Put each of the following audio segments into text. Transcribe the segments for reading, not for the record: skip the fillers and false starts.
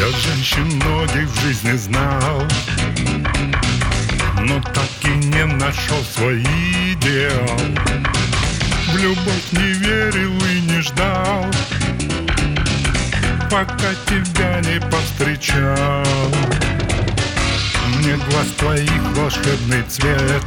Я женщин многих в жизни знал, но так и не нашел свой идеал. В любовь не верил и не ждал, пока тебя не повстречал. Мне глаз твоих волшебный цвет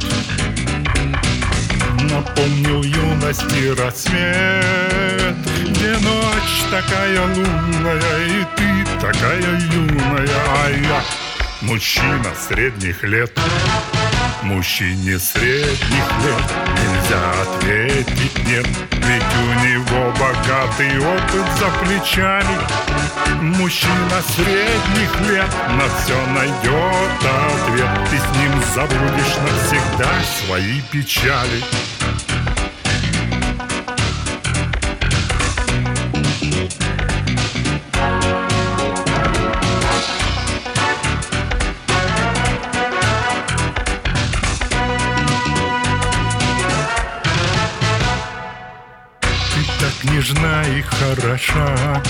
напомнил юности рассвет, где ночь такая лунная и ты такая юная, а я мужчина средних лет. Мужчине средних лет нельзя ответить нет, ведь у него богатый опыт за плечами. Мужчина средних лет на все найдет ответ, ты с ним забудешь навсегда свои печали. Так нежна и хороша,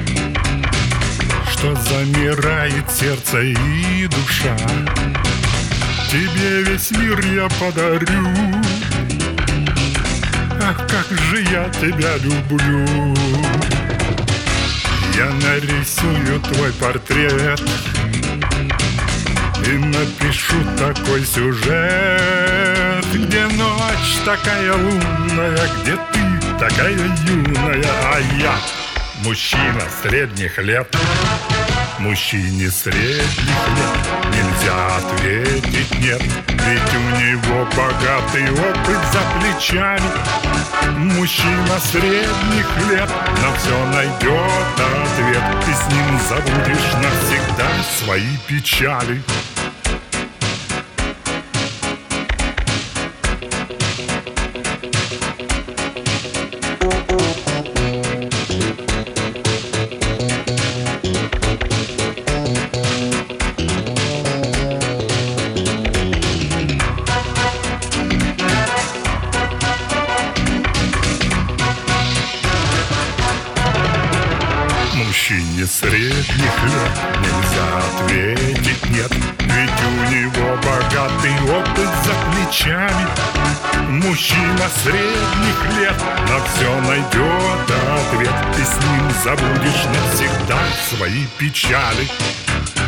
что замирает сердце и душа. Тебе весь мир я подарю, ах, как же я тебя люблю. Я нарисую твой портрет и напишу такой сюжет, где ночь такая лунная, где ты такая юная, а я мужчина средних лет. Мужчине средних лет нельзя ответить нет, ведь у него богатый опыт за плечами. Мужчина средних лет на все найдет ответ, ты с ним забудешь навсегда свои печали. Мужчине средних лет нельзя ответить нет, ведь у него богатый опыт за плечами. Мужчина средних лет на все найдет ответ, ты с ним забудешь навсегда свои печали.